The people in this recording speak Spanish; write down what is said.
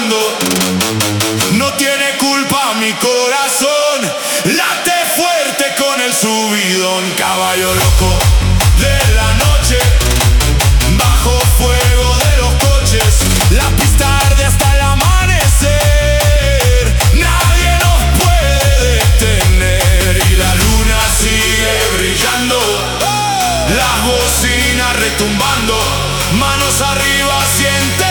bailando. No tiene culpa mi corazón, late fuerte con el subidón. Caballo loco de la noche, bajo fuego de los coches, la pista arde hasta el amanecer. Nadie nos puede detener y la luna sigue brillando, las bocinas retumbando, manos arriba, siente